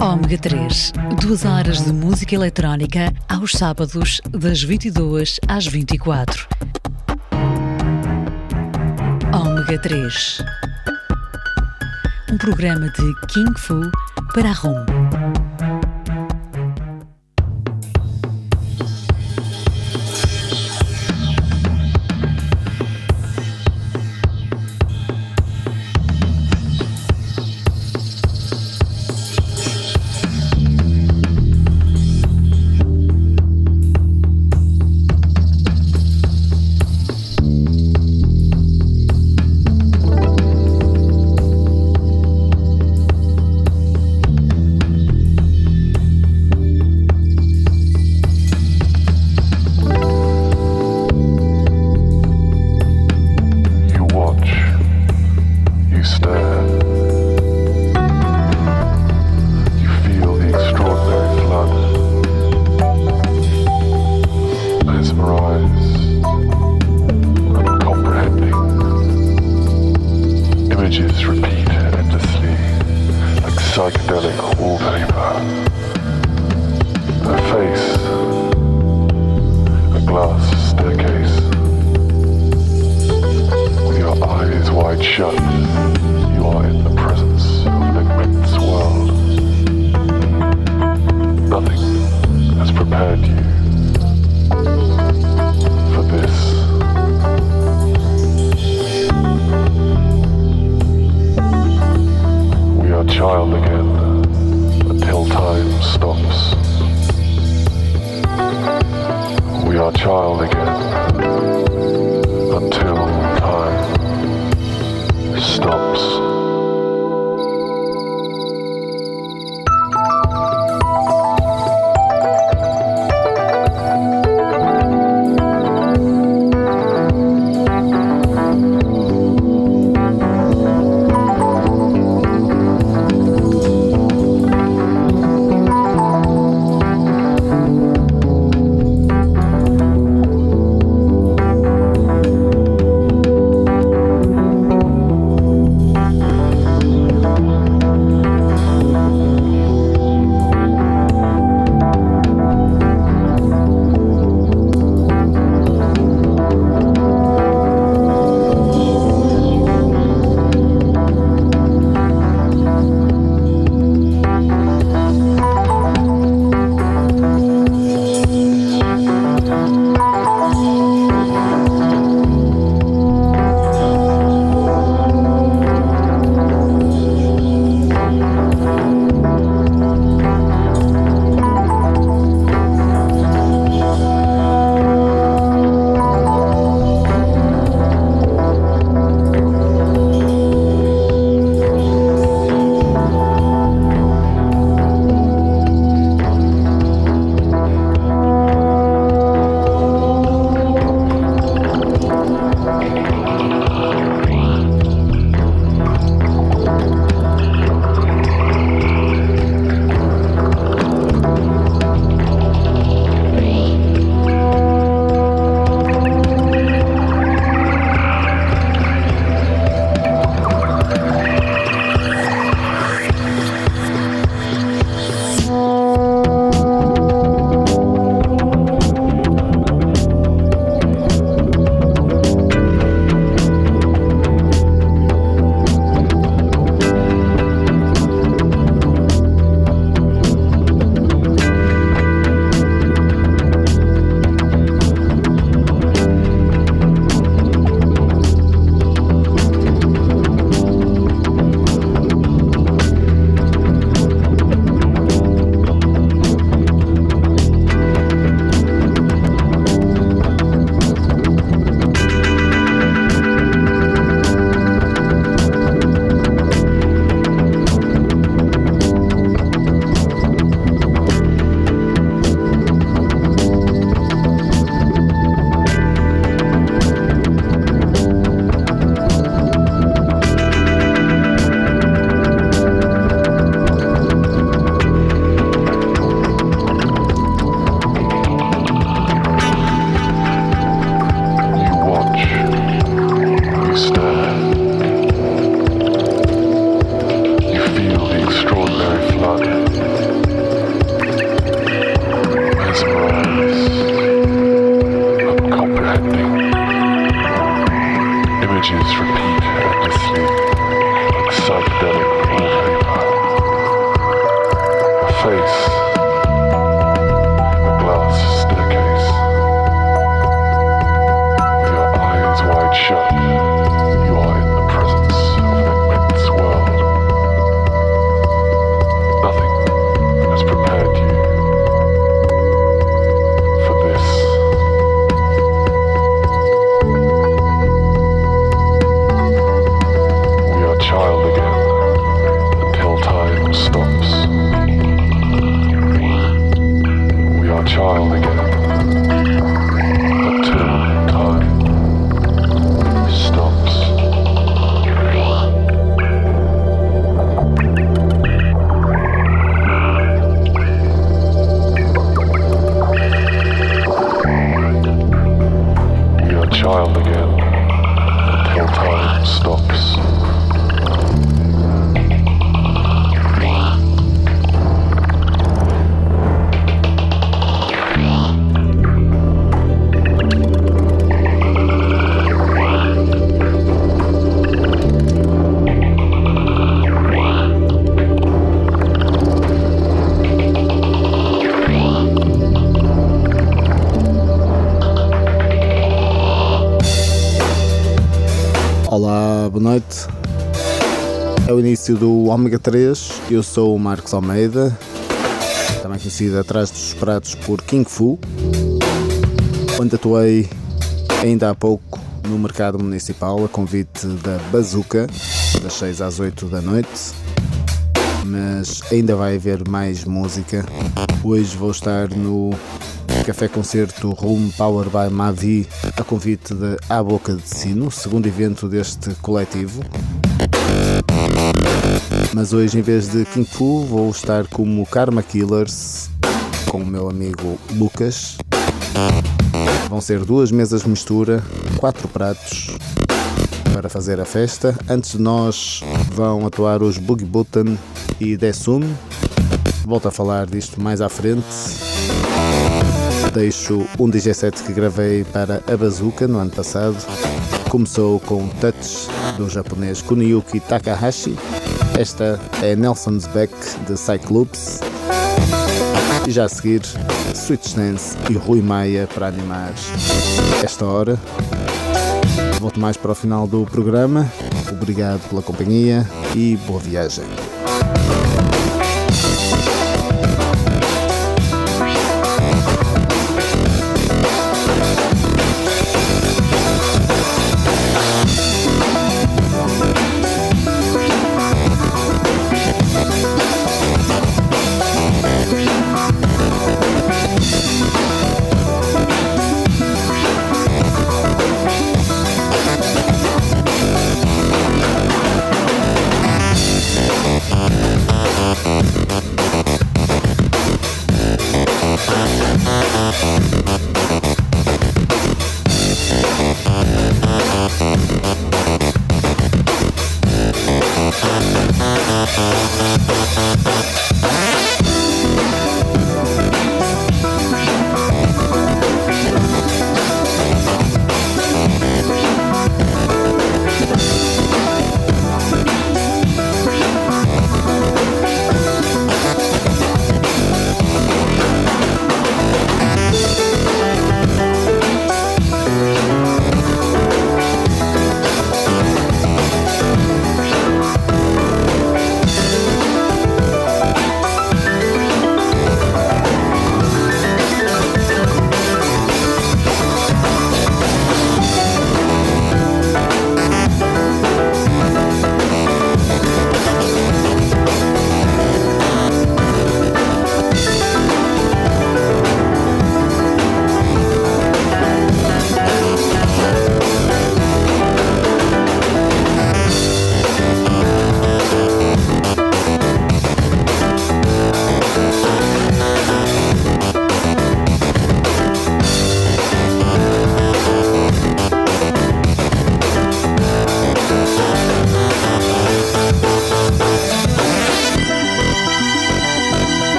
Ômega 3, 2 horas de música eletrónica aos sábados, das 22 às 24. Ômega 3, um programa de Kung Fu para a RUM. Olá, boa noite. É o início do Ômega 3. Eu sou o Marcos Almeida, também conhecido atrás dos pratos por King Fu, onde atuei ainda há pouco no mercado municipal a convite da Bazooka, das 6 às 8 da noite. Mas ainda vai haver mais música. Hoje vou estar no Café Concerto Room Power by Mavi a convite de A Boca de Sino, segundo evento deste coletivo. Mas hoje, em vez de King Fu, vou estar como Karma Killers com o meu amigo Lucas. Vão ser 2 mesas de mistura, 4 pratos para fazer a festa. Antes de nós vão atuar os Boogie Button e Desum. Volto a falar disto mais à frente. Deixo um DJ set que gravei para a Bazooka no ano passado. Começou com Touch do japonês Kuniyuki Takahashi. Esta é Nelson's Back de Cyclops. E já a seguir Switch Dance e Rui Maia para animar esta hora. Volto mais para o final do programa. Obrigado pela companhia e boa viagem.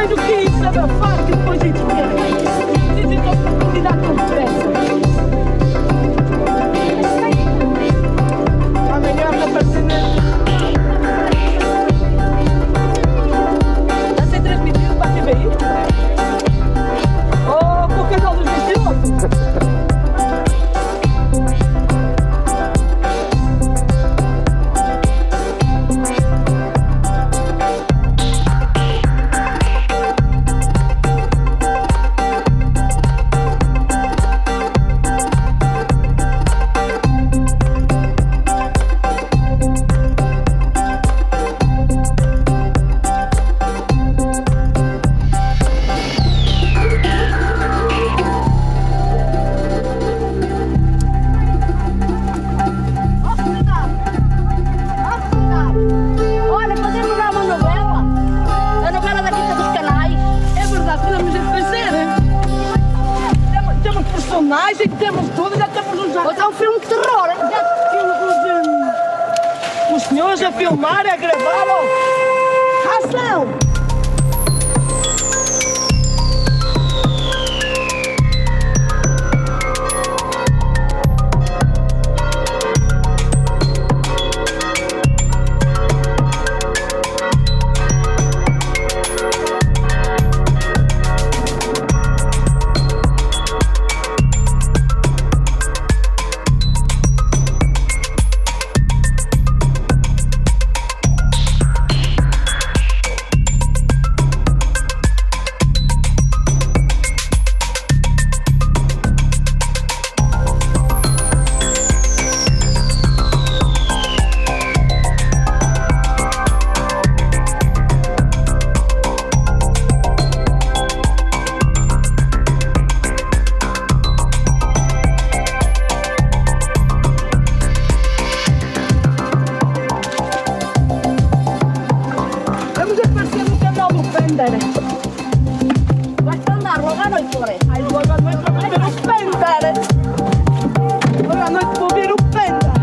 mais do que isso, abafar que depois de dinheiro. Dizem que a oportunidade não interessa. Amanhã vai aparecer nele. Já sei transmitir para a TVI? Oh, com o canal dos 21? Temos tudo, já temos um jardim. Outro é um filme de terror. Já temos os senhores a filmar, a gravar. Ação! Basta andar logo à noite, por aí. Ai, logo à noite para ver o Panda. Logo à noite vou ver o Panda.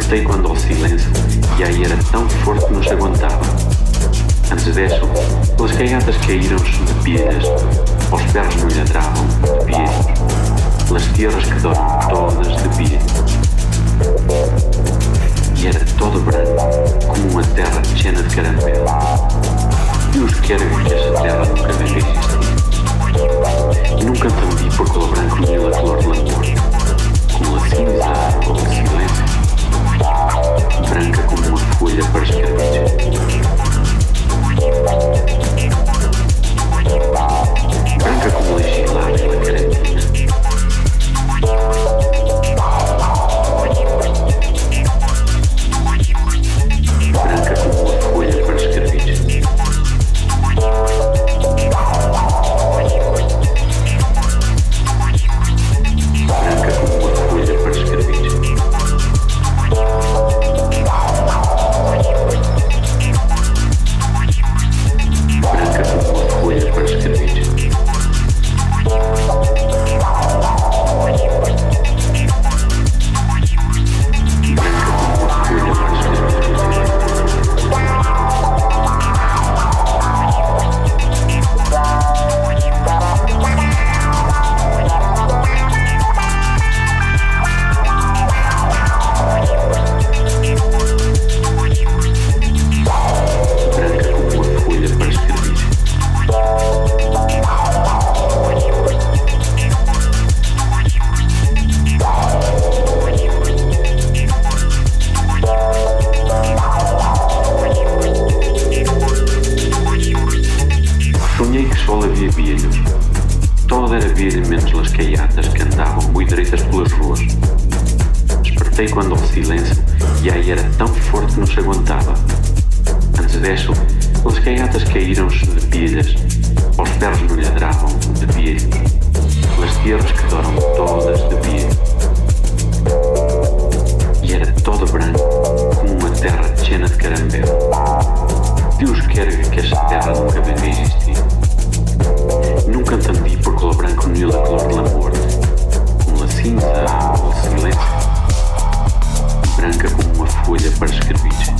Despertei quando ao silêncio e a era tão forte que não se aguentava. Antes disso, pelas caiatas caíram-se de pilhas, aos perros não lhe ladravam de pilhas, pelas tierras que doram todas de pilha. E era todo branco, como uma terra cheia de caramelo. Deus quer que essa terra nunca venha a existir. E nunca entendi por cor branco nenhuma cor de lamor, como a cinza ou o silêncio, branca como uma folha para escravitos. Branca como legislar pela carantina. Branca como uma folha para escravitos. Branca como uma folha para escravitos. Branca como uma folha para escravitos. Quando ao silêncio e a era tão forte que não se aguentava. Antes disso, pelas caiatas caíram-se de pilhas, aos perros não lhe ladravam de pilhas, pelas tierras que doram todas de pilha. E era todo branco, como uma terra cheia de caramelo. Deus quer que esta terra nunca venha a existir. Nunca entendi por cor branco nenhuma cor de lamor, como a cinza ou o silêncio. Branca como uma folha para escravitos.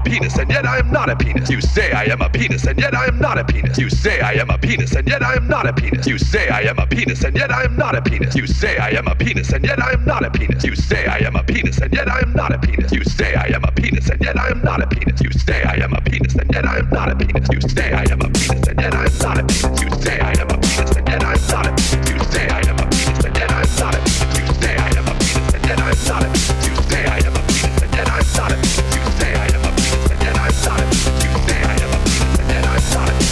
penis, and yet I am not a penis. You say I am a penis, and yet I am not a penis. You say I am a penis, and yet I am not a penis. You say I am a penis, and yet I am not a penis. You say I am a penis, and yet I am not a penis. You say I am a penis, and yet I am not a penis. You say I am a penis, and yet I am not a penis. You say I am a penis, and yet I am not a penis. You say I am a penis, and yet I am not a penis. You say I am a penis, and yet I am not a penis. You say I am a penis, and yet I am not a penis. You say I am a penis, and yet I am not a penis. You say I am a penis, and yet I am not a penis. You say I am a penis, and yet I am not a penis. You say I am a penis, and yet I am not a penis.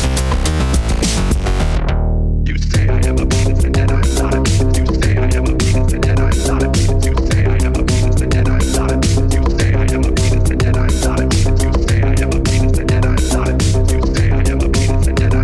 You say I am a penis, and yet I am not a penis. You say I am a penis, and yet I am not a penis. You say I am a penis, and yet I am not a penis. You say I am a penis, and yet I am not a penis. You say I am a penis, and yet I am not a penis. You say I am a penis, and yet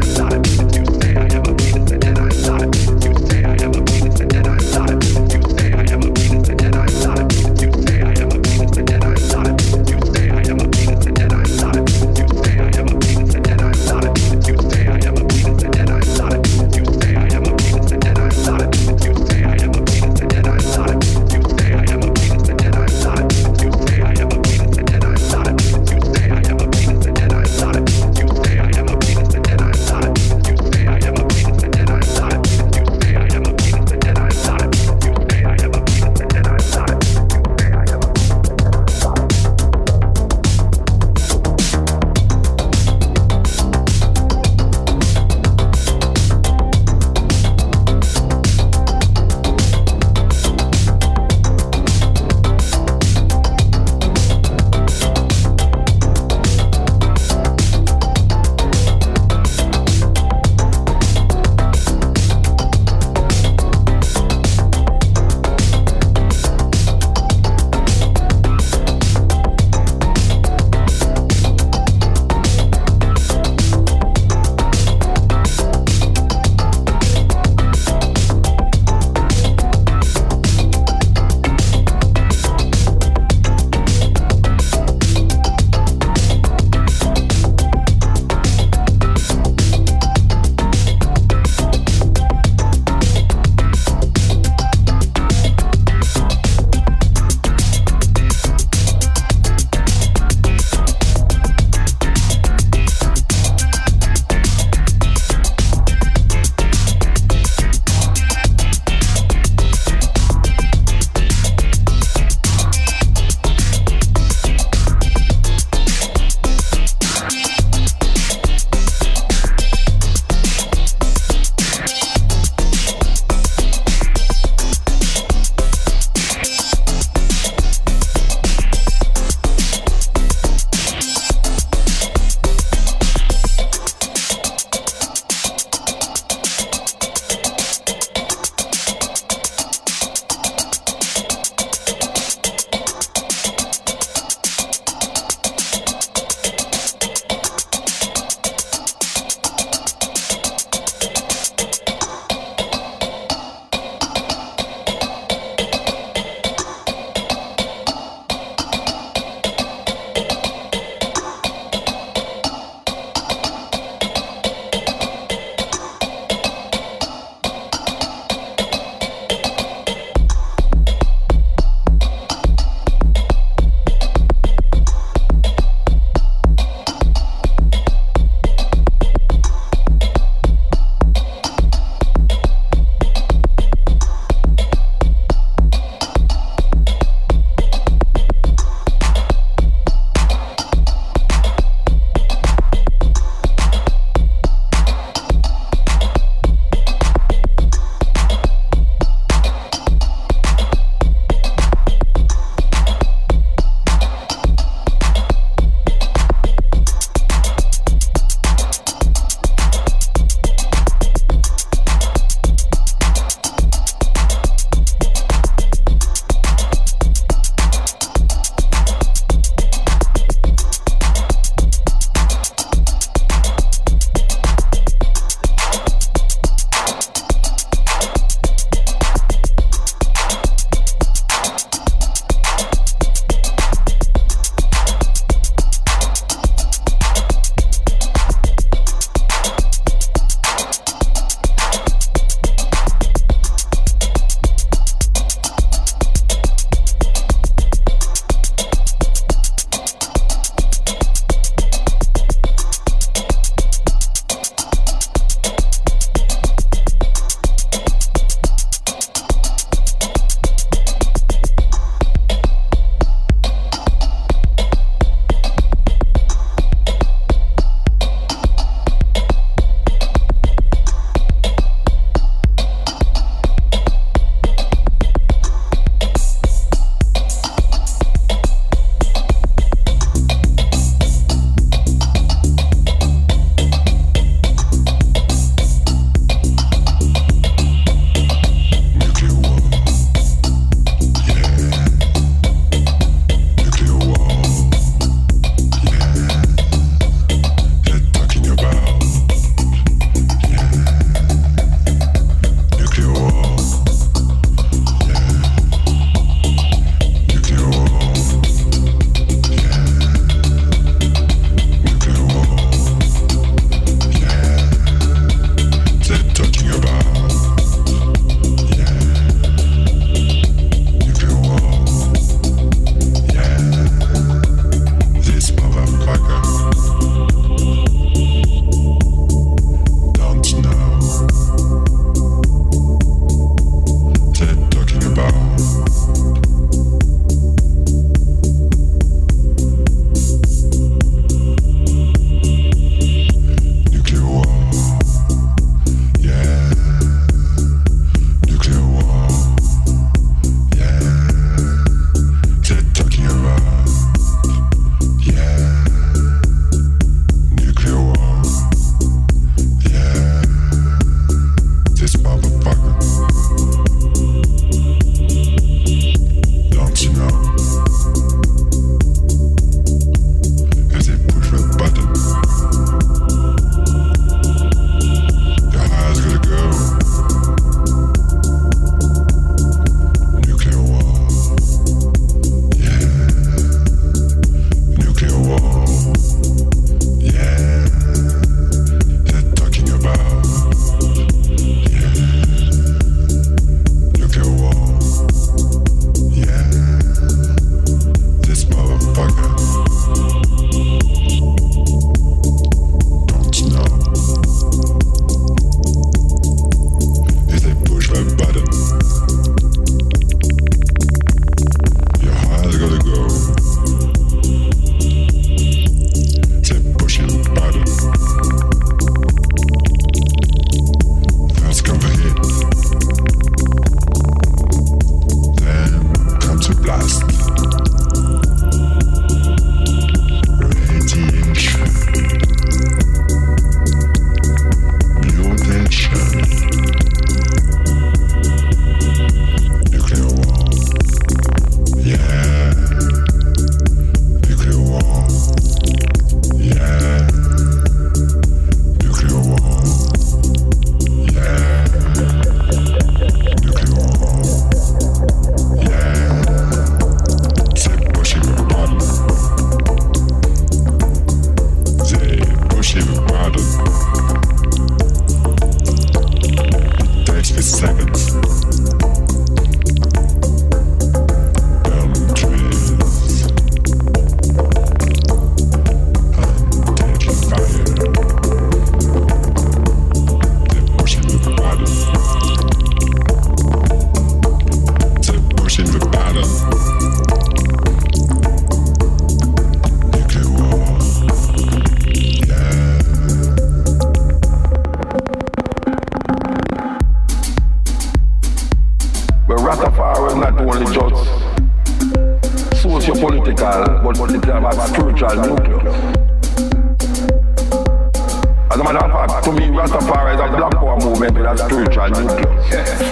Rastafari is a black power movement with a spiritual nucleus.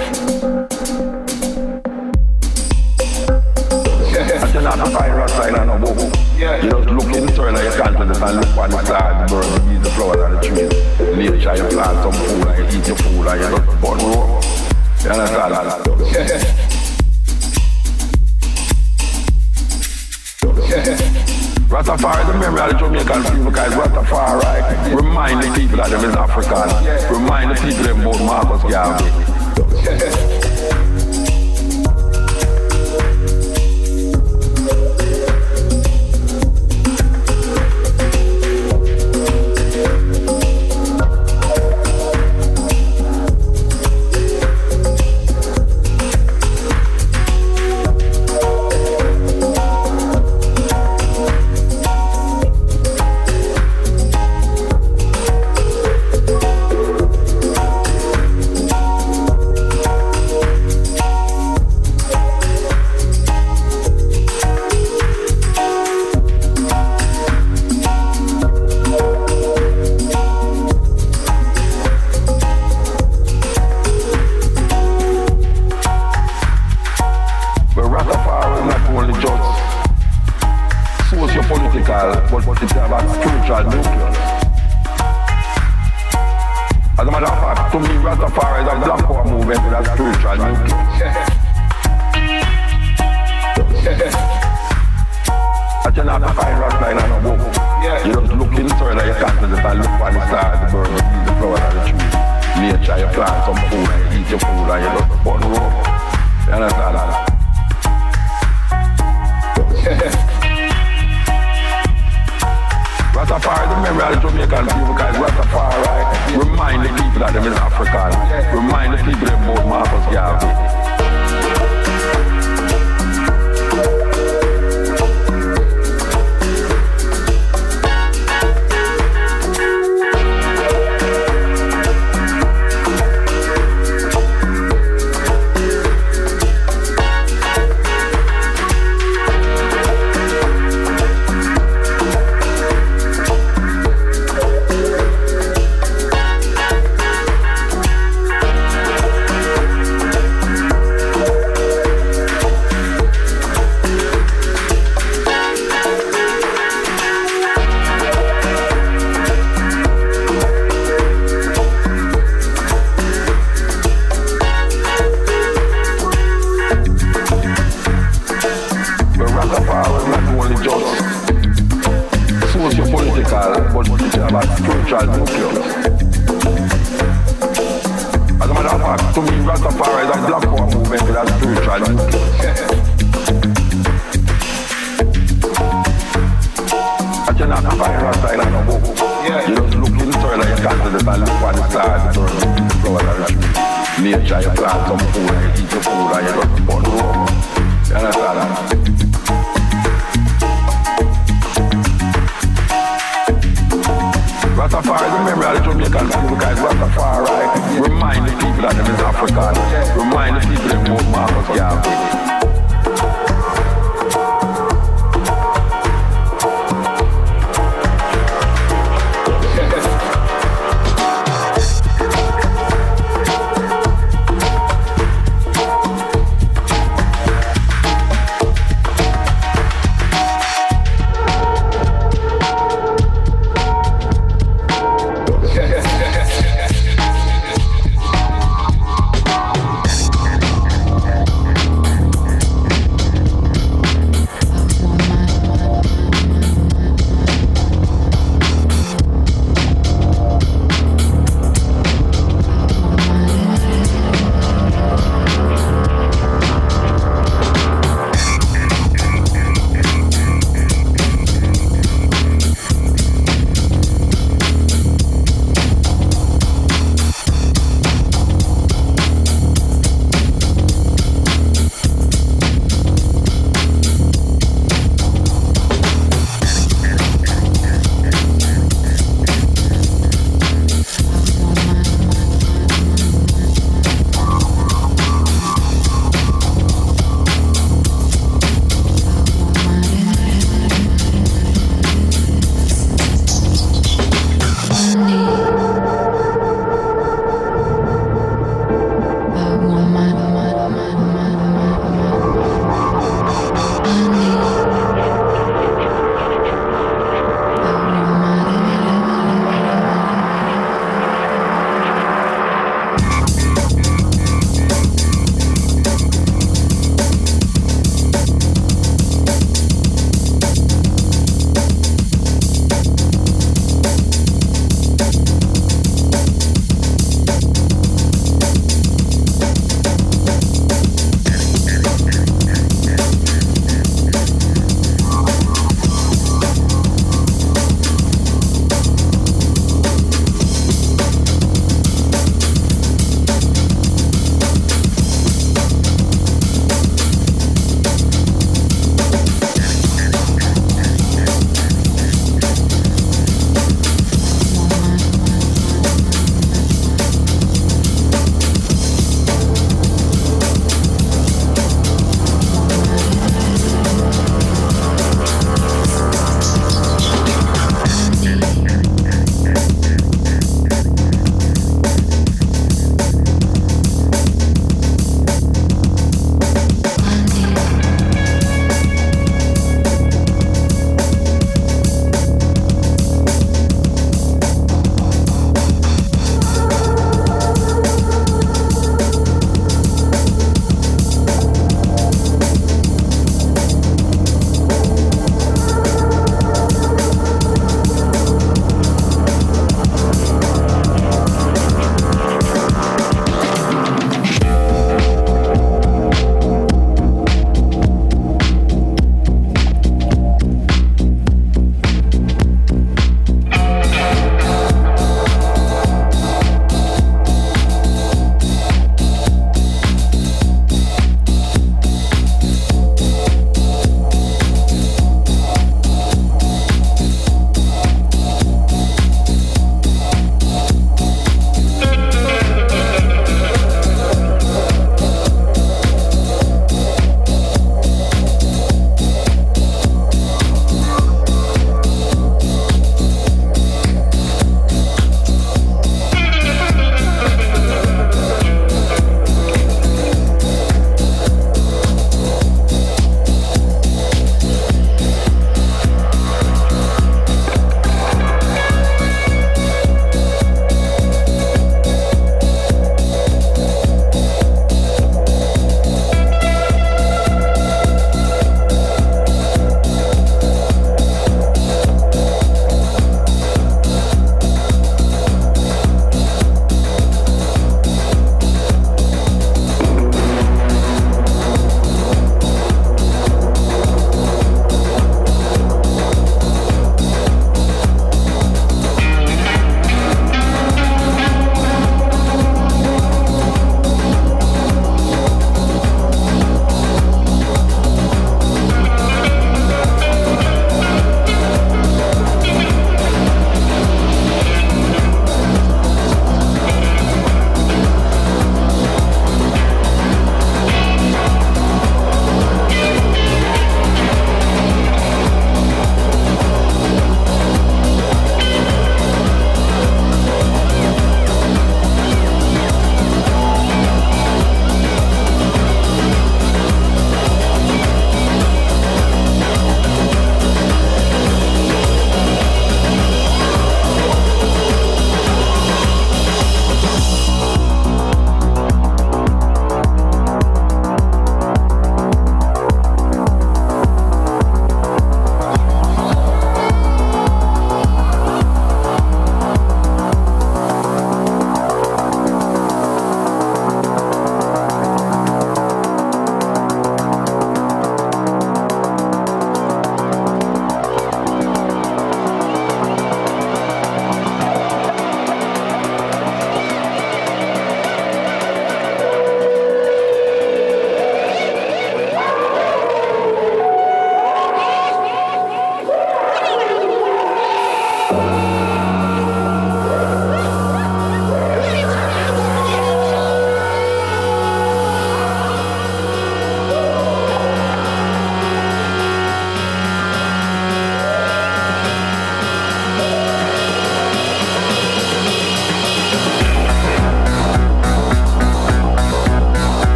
And you're not find Rasta in a book. You just look in the soil and you contemplate and look on the stars, the birds, the bees, the flowers and the trees. Nature, you plant some food and you eat your food and you just burn rope. You understand that? Rastafari is the memory of the Jamaican people because Rastafari remind the people that them is African. Remind the people them about Marcus Garvey.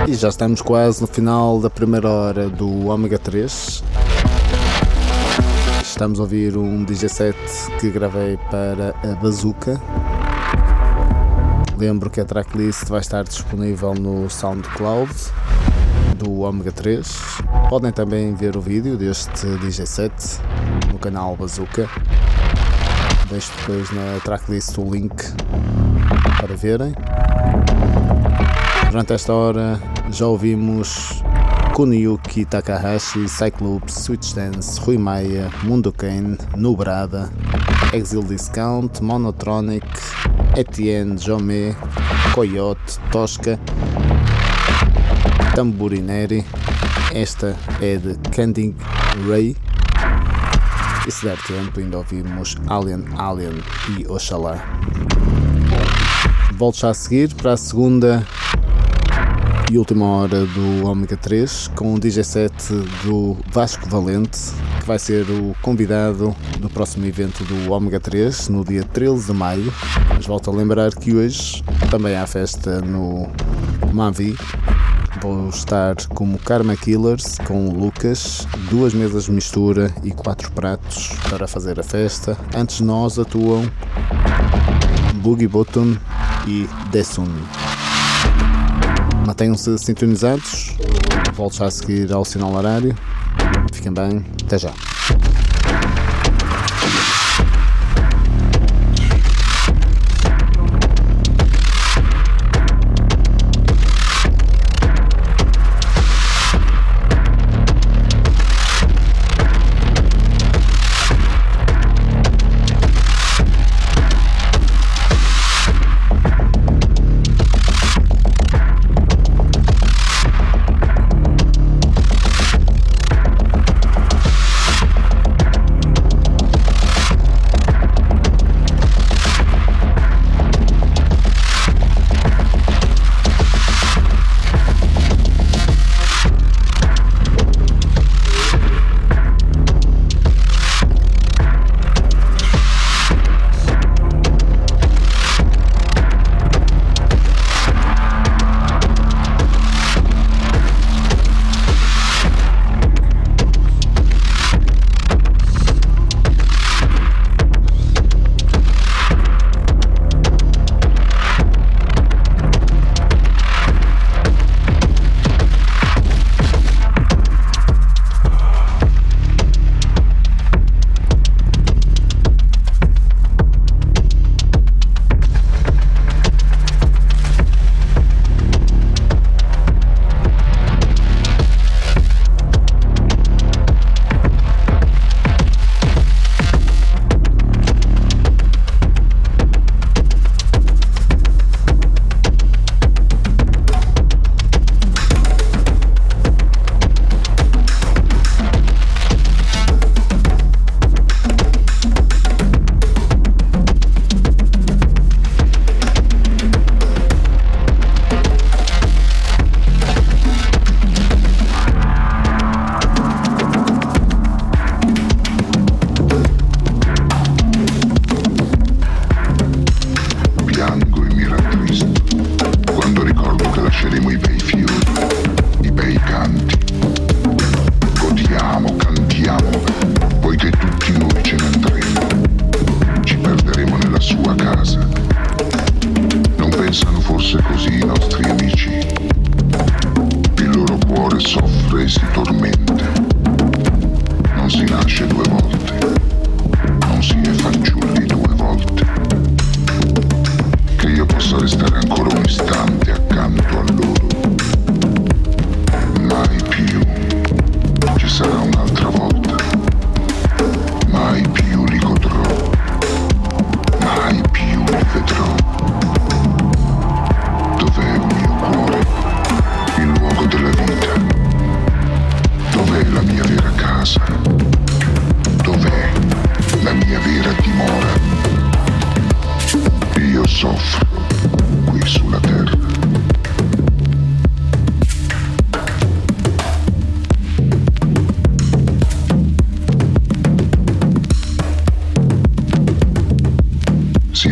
E já estamos quase no final da primeira hora do Ômega 3. Estamos a ouvir um DJ set que gravei para a Bazooka. Lembro que a tracklist vai estar disponível no SoundCloud do Ômega 3. Podem também ver o vídeo deste DJ set no canal Bazooka. Deixo depois na tracklist o link para verem. Durante esta hora já ouvimos Kuniyuki Takahashi, Cyclops, Switch Dance, Rui Maia, Mundo Kane, Nubrada, Exil Discount, Monotronic, Etienne Jomé, Coyote, Tosca, Tamburineri. Esta é de Candy Ray. E se der tempo ainda ouvimos Alien e Oxalá. Volto já a seguir para a segunda e última hora do Ômega 3 com o DJ set do Vasco Valente, que vai ser o convidado do próximo evento do Ômega 3 no dia 13 de maio. Mas volto a lembrar que hoje também há festa no Mavi. Vou estar como Karma Killers com o Lucas, 2 mesas de mistura e 4 pratos para fazer a festa. Antes de nós atuam Boogie Bottom e Desun. Mantenham-se sintonizados, volto já a seguir ao sinal horário. Fiquem bem, até já.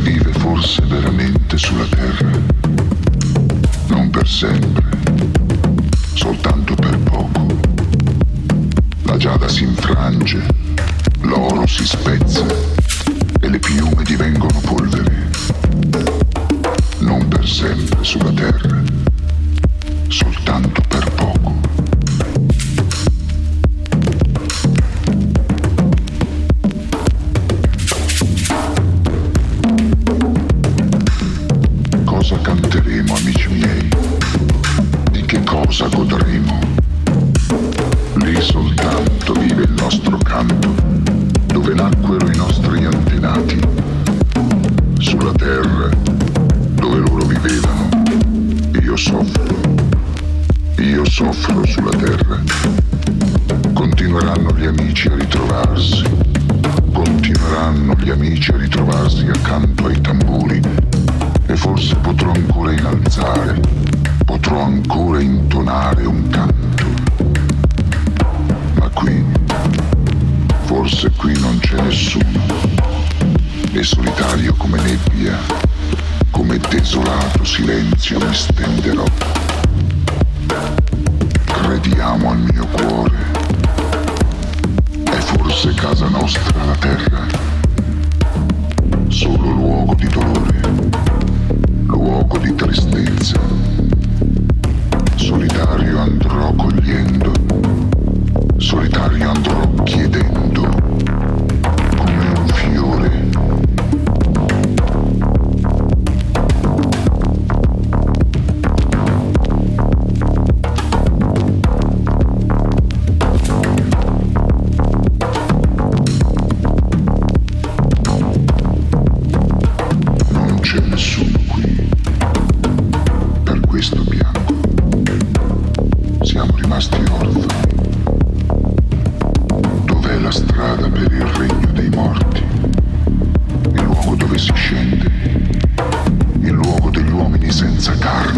forse veramente sulla terra, non per sempre, soltanto per poco. La giada si infrange, l'oro si spezza e le piume divengono polvere. Non per sempre sulla terra, soltanto per poco. Cosa canteremo, amici miei? Di che cosa godremo? Lì soltanto vive il nostro canto, dove nacquero i nostri antenati. Sulla terra, dove loro vivevano, io soffro sulla terra. Continueranno gli amici a ritrovarsi, continueranno gli amici a ritrovarsi accanto ai tamburi, e forse potrò ancora innalzare, potrò ancora intonare un canto. Ma qui, forse qui non c'è nessuno, e solitario come nebbia, come desolato silenzio mi stenderò. Crediamo al mio cuore, è forse casa nostra la terra, solo luogo di dolore, luogo di tristezza. Solitario andrò cogliendo, solitario andrò chiedendo, come un fiore. Non c'è nessuno qui, per questo piango. Siamo rimasti orfani. Dov'è la strada per il regno dei morti? Il luogo dove si scende, il luogo degli uomini senza carne.